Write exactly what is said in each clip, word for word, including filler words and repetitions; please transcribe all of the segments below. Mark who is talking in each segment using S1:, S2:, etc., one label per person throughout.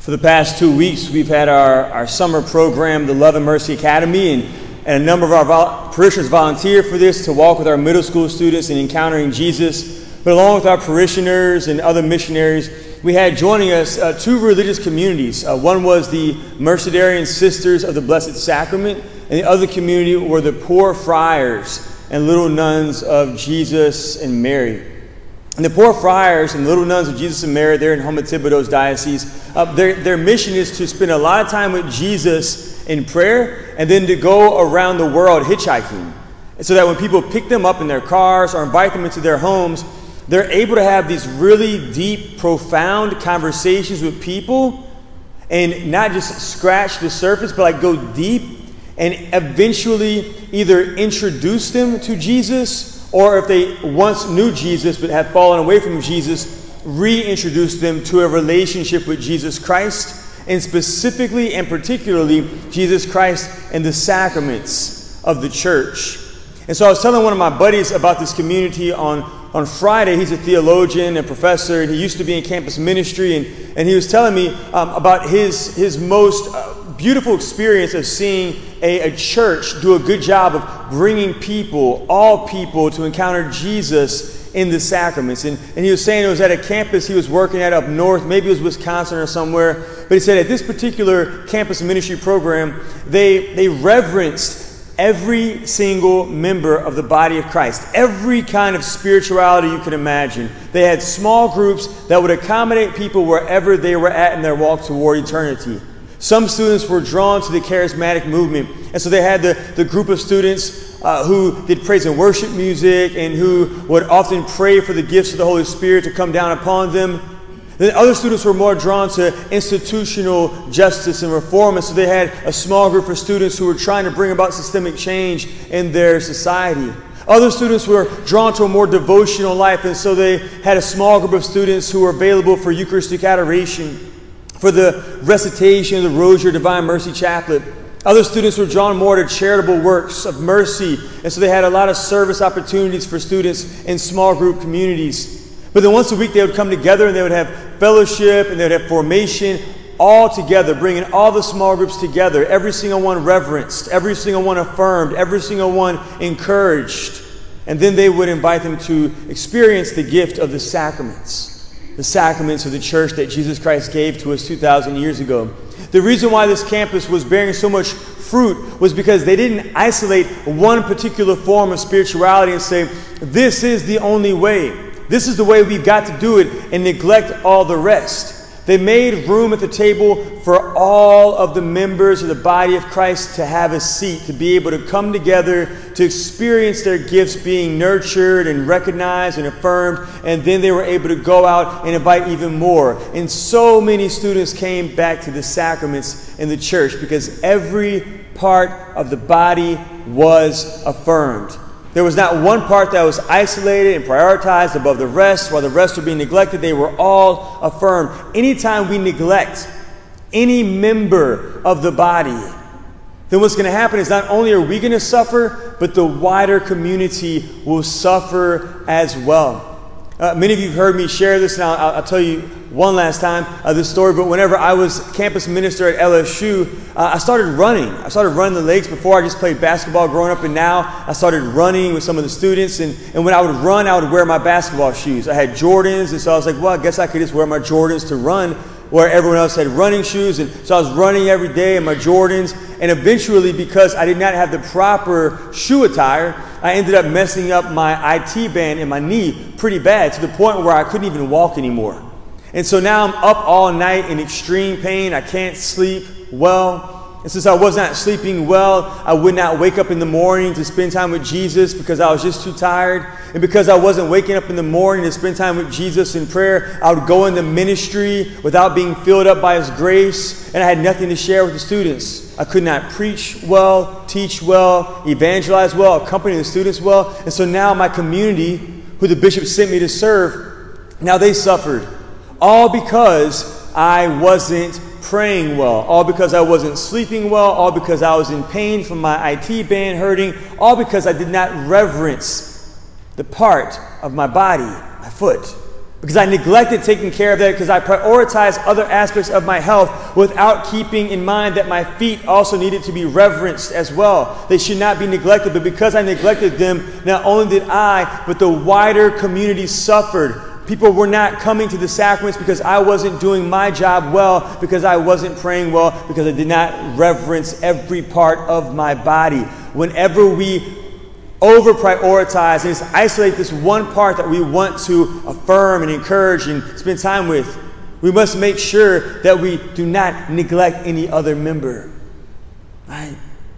S1: For the past two weeks, we've had our, our summer program, the Love and Mercy Academy, and, and a number of our vol- parishioners volunteered for this to walk with our middle school students in encountering Jesus. But along with our parishioners and other missionaries, we had joining us uh, two religious communities. Uh, one was the Mercedarian Sisters of the Blessed Sacrament, and the other community were the Poor Friars and Little Nuns of Jesus and Mary. And the Poor Friars and Little Nuns of Jesus and Mary, they're in Houma-Thibodaux's diocese. Uh, their, their mission is to spend a lot of time with Jesus in prayer and then to go around the world hitchhiking. And so that when people pick them up in their cars or invite them into their homes, they're able to have these really deep, profound conversations with people and not just scratch the surface, but like go deep and eventually either introduce them to Jesus, or if they once knew Jesus but had fallen away from Jesus, reintroduce them to a relationship with Jesus Christ, and specifically and particularly Jesus Christ and the sacraments of the church. And so I was telling one of my buddies about this community on, on Friday. He's a theologian and professor, and he used to be in campus ministry, and, and he was telling me um, about his, his most uh, beautiful experience of seeing a, a church do a good job of bringing people, all people, to encounter Jesus in the sacraments. And, and he was saying it was at a campus he was working at up north, maybe it was Wisconsin or somewhere, but he said at this particular campus ministry program, they, they reverenced every single member of the body of Christ, every kind of spirituality you could imagine. They had small groups that would accommodate people wherever they were at in their walk toward eternity. Some students were drawn to the charismatic movement, and so they had the, the group of students uh, who did praise and worship music and who would often pray for the gifts of the Holy Spirit to come down upon them. Then other students were more drawn to institutional justice and reform, and so they had a small group of students who were trying to bring about systemic change in their society. Other students were drawn to a more devotional life, and so they had a small group of students who were available for Eucharistic adoration, for the recitation of the Rosary Divine Mercy Chaplet. Other students were drawn more to charitable works of mercy, and so they had a lot of service opportunities for students in small group communities. But then once a week they would come together and they would have fellowship and they would have formation all together, bringing all the small groups together, every single one reverenced, every single one affirmed, every single one encouraged. And then they would invite them to experience the gift of the sacraments, the sacraments of the church that Jesus Christ gave to us two thousand years ago. The reason why this campus was bearing so much fruit was because they didn't isolate one particular form of spirituality and say, this is the only way. This is the way we've got to do it, and neglect all the rest. They made room at the table for all of the members of the body of Christ to have a seat, to be able to come together, to experience their gifts being nurtured and recognized and affirmed, and then they were able to go out and invite even more. And so many students came back to the sacraments in the church because every part of the body was affirmed. There was not one part that was isolated and prioritized above the rest, while the rest were being neglected. They were all affirmed. Anytime we neglect any member of the body, then what's going to happen is not only are we going to suffer, but the wider community will suffer as well. Uh, many of you have heard me share this, and I'll, I'll tell you one last time uh, this story, but whenever I was campus minister at L S U, uh, I started running. I started running the lakes. Before I just played basketball growing up, and now I started running with some of the students, and, and when I would run, I would wear my basketball shoes. I had Jordans, and so I was like, well, I guess I could just wear my Jordans to run, where everyone else had running shoes, and so I was running every day in my Jordans, and eventually, because I did not have the proper shoe attire, I ended up messing up my I T band in my knee pretty bad, to the point where I couldn't even walk anymore. And so now I'm up all night in extreme pain. I can't sleep well. And since I was not sleeping well, I would not wake up in the morning to spend time with Jesus because I was just too tired. And because I wasn't waking up in the morning to spend time with Jesus in prayer, I would go into ministry without being filled up by His grace, and I had nothing to share with the students. I could not preach well, teach well, evangelize well, accompany the students well. And so now my community, who the bishop sent me to serve, now they suffered. All because I wasn't praying well, all because I wasn't sleeping well, all because I was in pain from my I T band hurting, all because I did not reverence the part of my body, my foot. Because I neglected taking care of that, because I prioritized other aspects of my health without keeping in mind that my feet also needed to be reverenced as well. They should not be neglected, but because I neglected them, not only did I, but the wider community suffered. People were not coming to the sacraments because I wasn't doing my job well, because I wasn't praying well, because I did not reverence every part of my body. Whenever we over prioritize and just isolate this one part that we want to affirm and encourage and spend time with, we must make sure that we do not neglect any other member. Right?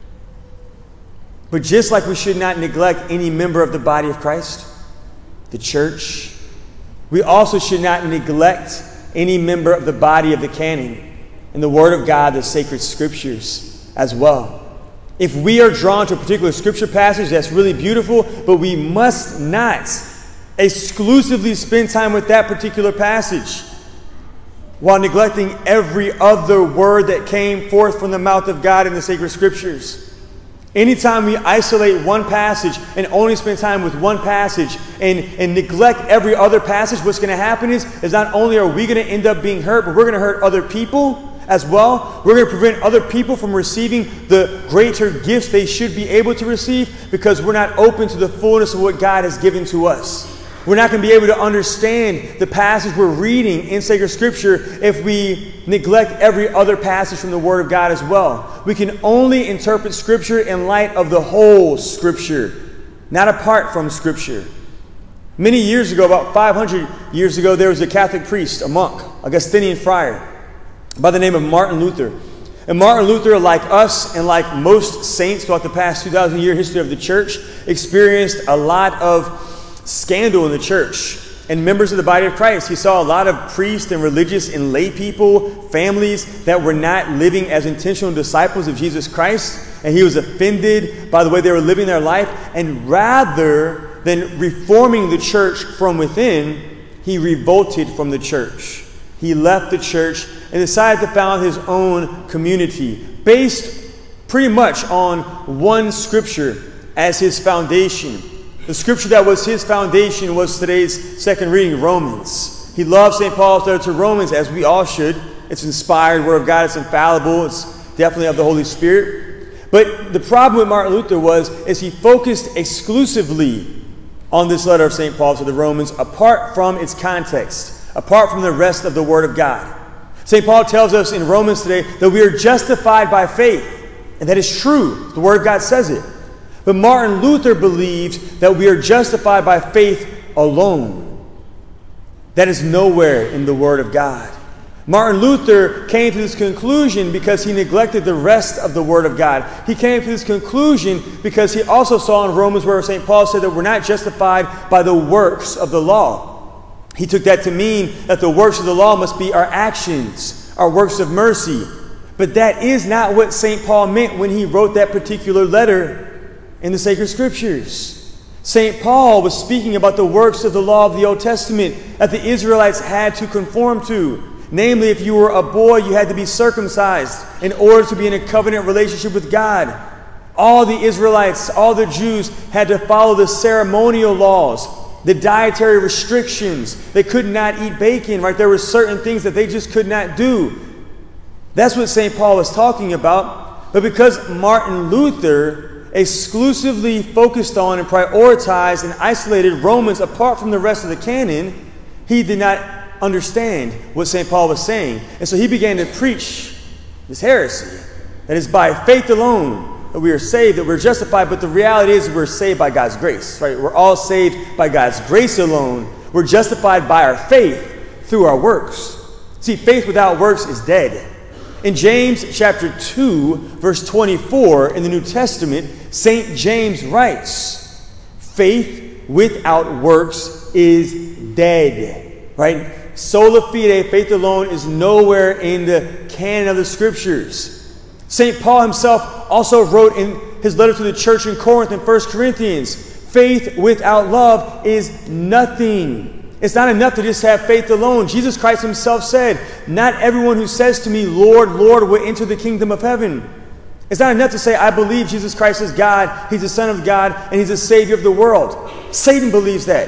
S1: But just like we should not neglect any member of the body of Christ, the church, we also should not neglect any member of the body of the canon and the Word of God, the sacred scriptures as well. If we are drawn to a particular scripture passage, that's really beautiful, but we must not exclusively spend time with that particular passage while neglecting every other word that came forth from the mouth of God in the sacred scriptures. Anytime we isolate one passage and only spend time with one passage and, and neglect every other passage, what's going to happen is, is not only are we going to end up being hurt, but we're going to hurt other people as well. We're going to prevent other people from receiving the greater gifts they should be able to receive because we're not open to the fullness of what God has given to us. We're not going to be able to understand the passage we're reading in sacred scripture if we neglect every other passage from the Word of God as well. We can only interpret scripture in light of the whole scripture, not apart from scripture. Many years ago, about five hundred years ago, there was a Catholic priest, a monk, Augustinian friar, by the name of Martin Luther. And Martin Luther, like us and like most saints throughout the past two thousand year history of the church, experienced a lot of scandal in the church and members of the body of Christ. He saw a lot of priests and religious and lay people, families that were not living as intentional disciples of Jesus Christ. And he was offended by the way they were living their life. And rather than reforming the church from within, he revolted from the church. He left the church and decided to found his own community based pretty much on one scripture as his foundation. The scripture that was his foundation was today's second reading, Romans. He loved Saint Paul's letter to Romans, as we all should. It's inspired Word of God. It's infallible. It's definitely of the Holy Spirit. But the problem with Martin Luther was is he focused exclusively on this letter of Saint Paul to the Romans apart from its context, apart from the rest of the Word of God. Saint Paul tells us in Romans today that we are justified by faith. And that is true. The Word of God says it. But Martin Luther believed that we are justified by faith alone. That is nowhere in the Word of God. Martin Luther came to this conclusion because he neglected the rest of the Word of God. He came to this conclusion because he also saw in Romans where Saint Paul said that we're not justified by the works of the law. He took that to mean that the works of the law must be our actions, our works of mercy. But that is not what Saint Paul meant when he wrote that particular letter in the sacred scriptures. Saint Paul was speaking about the works of the law of the Old Testament that the Israelites had to conform to. Namely, if you were a boy, you had to be circumcised in order to be in a covenant relationship with God. All the Israelites, all the Jews had to follow the ceremonial laws, the dietary restrictions. They could not eat bacon, right? There were certain things that they just could not do. That's what Saint Paul was talking about. But because Martin Luther exclusively focused on and prioritized and isolated Romans apart from the rest of the canon, he did not understand what Saint Paul was saying. And so he began to preach this heresy, that it's by faith alone that we are saved, that we're justified, but the reality is we're saved by God's grace, right? We're all saved by God's grace alone. We're justified by our faith through our works. See, faith without works is dead. In James chapter two, verse twenty-four in the New Testament, Saint James writes, faith without works is dead. Right? Sola fide, faith alone, is nowhere in the canon of the scriptures. Saint Paul himself also wrote in his letter to the church in Corinth in First Corinthians, faith without love is nothing. It's not enough to just have faith alone. Jesus Christ himself said, not everyone who says to me, Lord, Lord, will enter the kingdom of heaven. It's not enough to say, I believe Jesus Christ is God, he's the Son of God, and he's the Savior of the world. Satan believes that.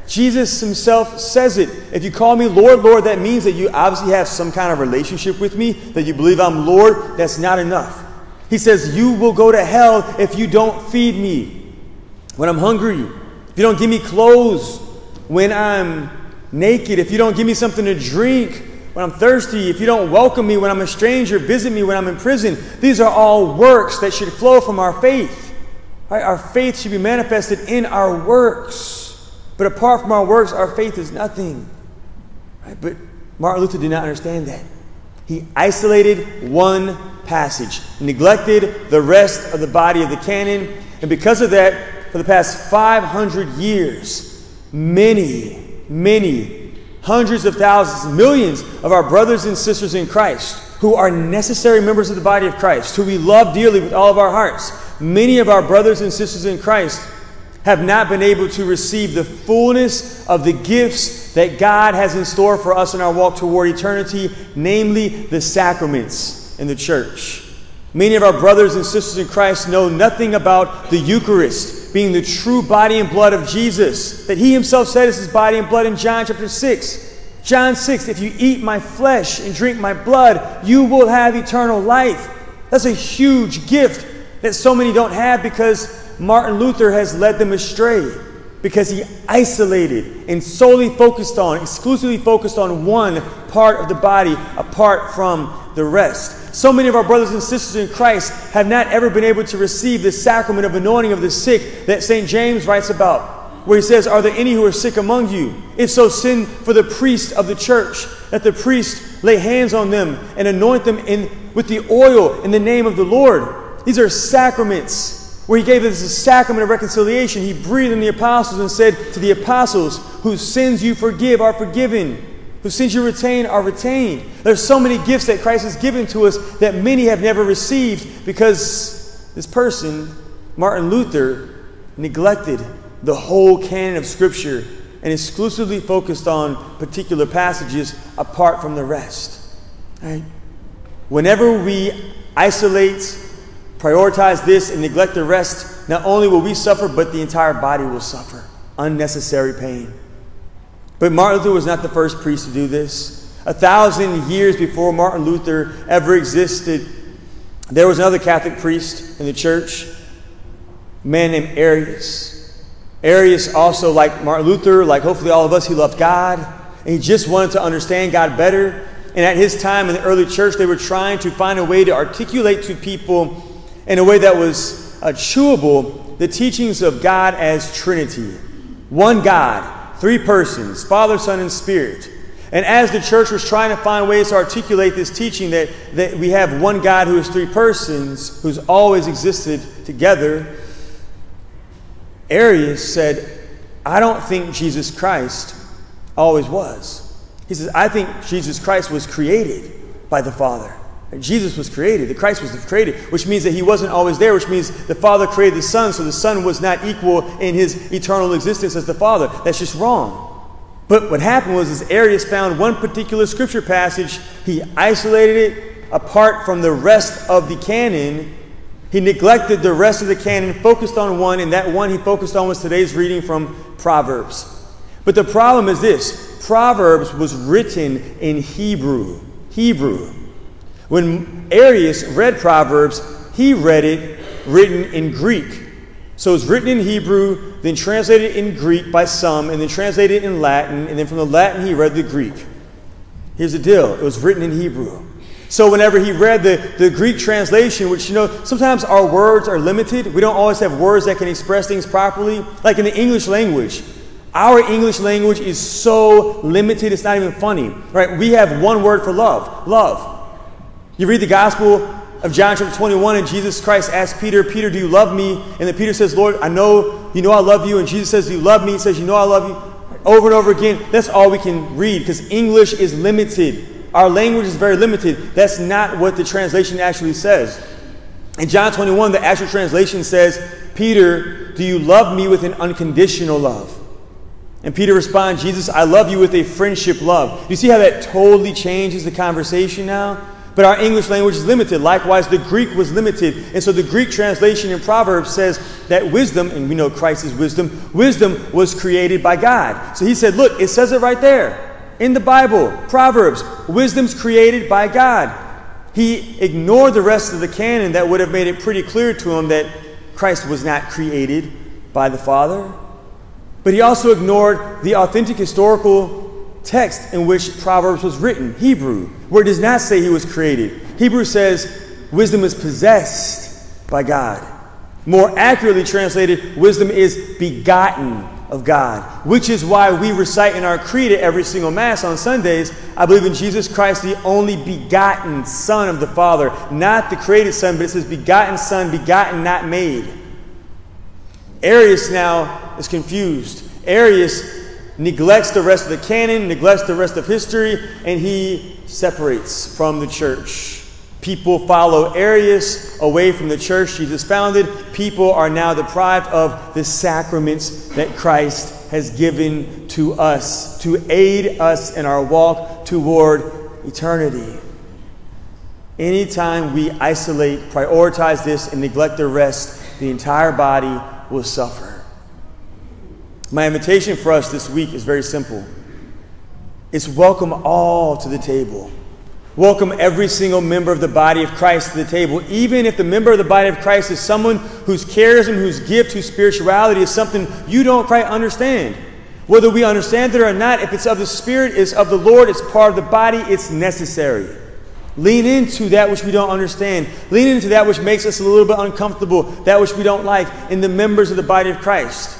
S1: Jesus himself says it. If you call me Lord, Lord, that means that you obviously have some kind of relationship with me, that you believe I'm Lord. That's not enough. He says, you will go to hell if you don't feed me when I'm hungry, if you don't give me clothes when I'm naked, if you don't give me something to drink when I'm thirsty, if you don't welcome me when I'm a stranger, visit me when I'm in prison. These are all works that should flow from our faith. Right? Our faith should be manifested in our works. But apart from our works, our faith is nothing. Right? But Martin Luther did not understand that. He isolated one passage, neglected the rest of the body of the canon, and because of that, for the past five hundred years, many, many, hundreds of thousands, millions of our brothers and sisters in Christ, who are necessary members of the body of Christ, who we love dearly with all of our hearts, many of our brothers and sisters in Christ have not been able to receive the fullness of the gifts that God has in store for us in our walk toward eternity, namely the sacraments in the church. Many of our brothers and sisters in Christ know nothing about the Eucharist being the true body and blood of Jesus, that he himself said is his body and blood in John chapter six. John six, if you eat my flesh and drink my blood, you will have eternal life. That's a huge gift that so many don't have because Martin Luther has led them astray, because he isolated and solely focused on, exclusively focused on one part of the body apart from the rest. So many of our brothers and sisters in Christ have not ever been able to receive the sacrament of anointing of the sick that Saint James writes about, where he says, are there any who are sick among you? If so, send for the priest of the church, that the priest lay hands on them and anoint them in, with the oil in the name of the Lord. These are sacraments, where he gave us the sacrament of reconciliation. He breathed on the apostles and said to the apostles, whose sins you forgive are forgiven, whose sins you retain are retained. There's so many gifts that Christ has given to us that many have never received because this person, Martin Luther, neglected the whole canon of Scripture and exclusively focused on particular passages apart from the rest. Right? Whenever we isolate, prioritize this and neglect the rest, not only will we suffer, but the entire body will suffer unnecessary pain. But Martin Luther was not the first priest to do this. A thousand years before Martin Luther ever existed, there was another Catholic priest in the church, a man named Arius. Arius also, like Martin Luther, like hopefully all of us, he loved God, and he just wanted to understand God better. And at his time in the early church, they were trying to find a way to articulate to people in a way that was uh, chewable, the teachings of God as Trinity. One God, three persons, Father, Son, and Spirit. And as the church was trying to find ways to articulate this teaching that, that we have one God who is three persons, who's always existed together, Arius said, I don't think Jesus Christ always was. He says, I think Jesus Christ was created by the Father. Jesus was created. The Christ was created, which means that he wasn't always there, which means the Father created the Son, so the Son was not equal in his eternal existence as the Father. That's just wrong. But what happened was, is Arius found one particular scripture passage, he isolated it apart from the rest of the canon. He neglected the rest of the canon, focused on one, and that one he focused on was today's reading from Proverbs. But the problem is this: Proverbs was written in Hebrew. Hebrew. When Arius read Proverbs, he read it written in Greek. So it's written in Hebrew, then translated in Greek by some, and then translated in Latin, and then from the Latin he read the Greek. Here's the deal: it was written in Hebrew. So whenever he read the, the Greek translation, which, you know, sometimes our words are limited. We don't always have words that can express things properly. Like in the English language, our English language is so limited, it's not even funny. Right? We have one word for love: love. You read the Gospel of John chapter twenty-one, and Jesus Christ asks Peter, Peter, do you love me? And then Peter says, Lord, I know, you know I love you. And Jesus says, do you love me? He says, you know I love you. Over and over again. That's all we can read because English is limited. Our language is very limited. That's not what the translation actually says. In John twenty-one, the actual translation says, Peter, do you love me with an unconditional love? And Peter responds, Jesus, I love you with a friendship love. You see how that totally changes the conversation now? But our English language is limited. Likewise, the Greek was limited. And so the Greek translation in Proverbs says that wisdom, and we know Christ is wisdom, wisdom was created by God. So he said, look, it says it right there in the Bible, Proverbs, wisdom's created by God. He ignored the rest of the canon that would have made it pretty clear to him that Christ was not created by the Father. But he also ignored the authentic historical text in which Proverbs was written, Hebrew, where it does not say he was created. Hebrew says wisdom is possessed by God. More accurately translated, wisdom is begotten of God, which is why we recite in our creed at every single Mass on Sundays, I believe in Jesus Christ, the only begotten Son of the Father, not the created Son, but it says begotten Son, begotten, not made. Arius now is confused. Arius neglects the rest of the canon, neglects the rest of history, and he separates from the church. People follow Arius away from the church Jesus founded. People are now deprived of the sacraments that Christ has given to us to aid us in our walk toward eternity. Anytime we isolate, prioritize this, and neglect the rest, the entire body will suffer. My invitation for us this week is very simple. It's welcome all to the table. Welcome every single member of the body of Christ to the table, even if the member of the body of Christ is someone whose charism, whose gift, whose spirituality is something you don't quite understand. Whether we understand it or not, if it's of the Spirit, it's of the Lord, it's part of the body, it's necessary. Lean into that which we don't understand. Lean into that which makes us a little bit uncomfortable, that which we don't like, in the members of the body of Christ.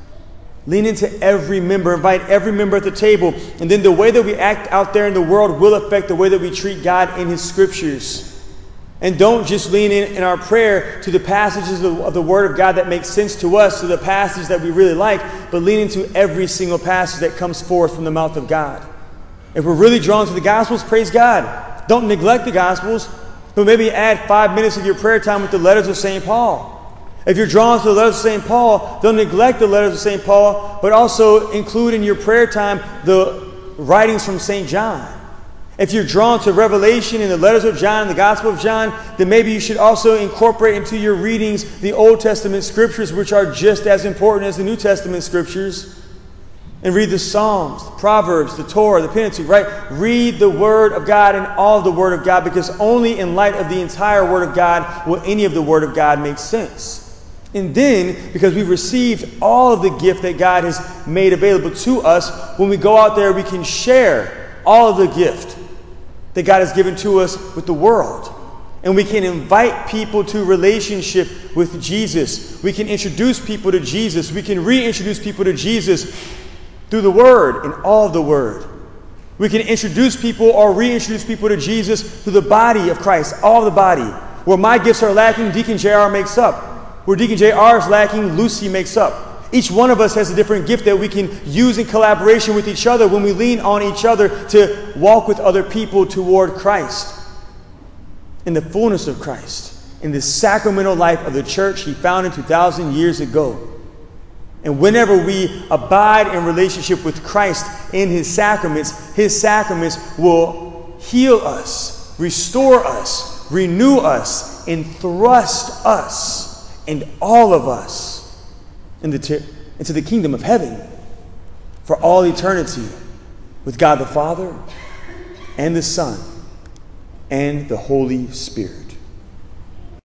S1: Lean into every member. Invite every member at the table. And then the way that we act out there in the world will affect the way that we treat God in His Scriptures. And don't just lean in in our prayer to the passages of the, of the Word of God that make sense to us, to the passage that we really like, but lean into every single passage that comes forth from the mouth of God. If we're really drawn to the Gospels, praise God. Don't neglect the Gospels, but maybe add five minutes of your prayer time with the letters of Saint Paul. If you're drawn to the letters of Saint Paul, don't neglect the letters of Saint Paul, but also include in your prayer time the writings from Saint John. If you're drawn to Revelation and the letters of John and the Gospel of John, then maybe you should also incorporate into your readings the Old Testament scriptures, which are just as important as the New Testament scriptures. And read the Psalms, the Proverbs, the Torah, the Pentateuch, right? Read the Word of God and all of the Word of God, because only in light of the entire Word of God will any of the Word of God make sense. And then, because we've received all of the gift that God has made available to us, when we go out there, we can share all of the gift that God has given to us with the world. And we can invite people to relationship with Jesus. We can introduce people to Jesus. We can reintroduce people to Jesus through the Word and all of the Word. We can introduce people or reintroduce people to Jesus through the body of Christ, all of the body. Where my gifts are lacking, Deacon J R makes up. Where Deacon J R is lacking, Lucy makes up. Each one of us has a different gift that we can use in collaboration with each other when we lean on each other to walk with other people toward Christ. In the fullness of Christ, in the sacramental life of the church He founded two thousand years ago. And whenever we abide in relationship with Christ in His sacraments, His sacraments will heal us, restore us, renew us, and thrust us and all of us into the, into the kingdom of heaven for all eternity with God the Father and the Son and the Holy Spirit.